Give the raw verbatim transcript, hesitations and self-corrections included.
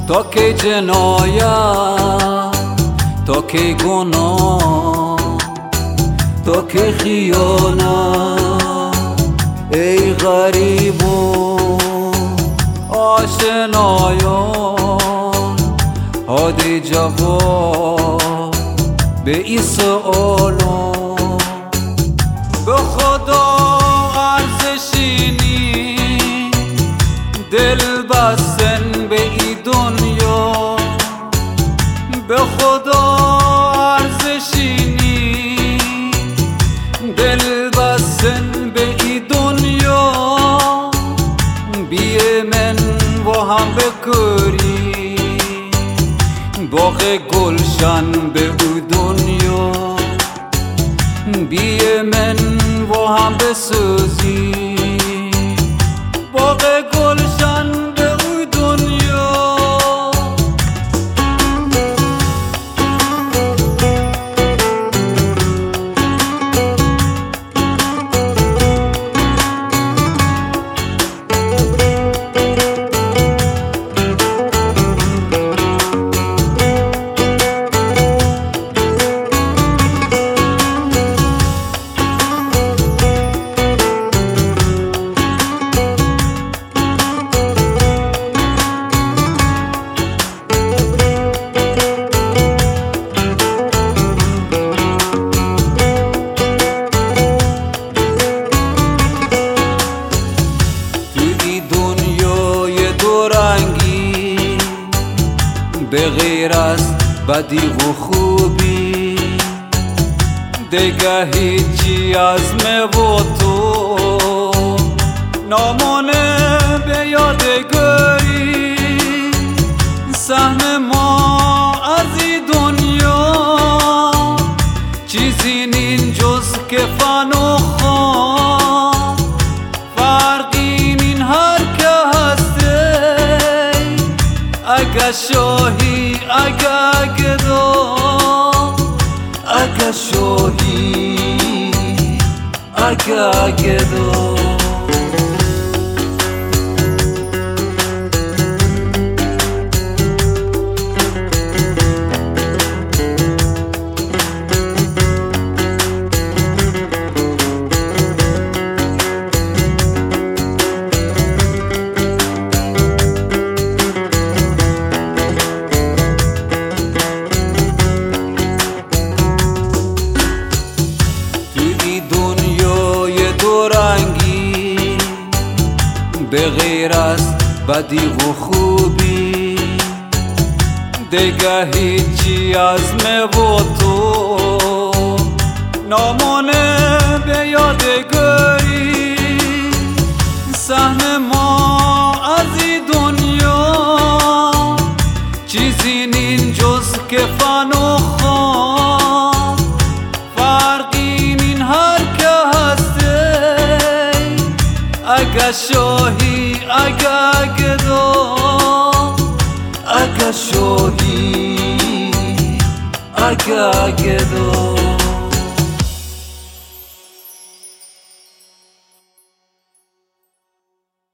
تا کی جنایت، تا کی گناه، تا کی خیانت. ای غریبون آشنایان، هادی جواب به این سؤالان. به خدا ارزشینی دل بستن به این دنیا، به خدا ارزشینی دل بستن به این دنیا. بیه من و هم بکری باغ گلشن به او دنیا. بیه من و هم بسوزی باغ گلشن به او دنیا. به غیر از بدی و خوبی دیگه هیچی از من و تو نمانه به یادگاری. سهم ما از این دنیا چیزی نین جز که فن و خان. فرقی نین هر که هسته، اگه شاهی اگه گدا، اگه شاهی اگه گدا. به غیر از بدی و خوبی دیگه هیچی از من و تو نمانه به یادگاری. سهم ما از این دنیا چیزی نین جز که فن و خان. فرقی نین هر که هسته، اگه شاهی اگه گدا، اگه شاهی اگه گدا.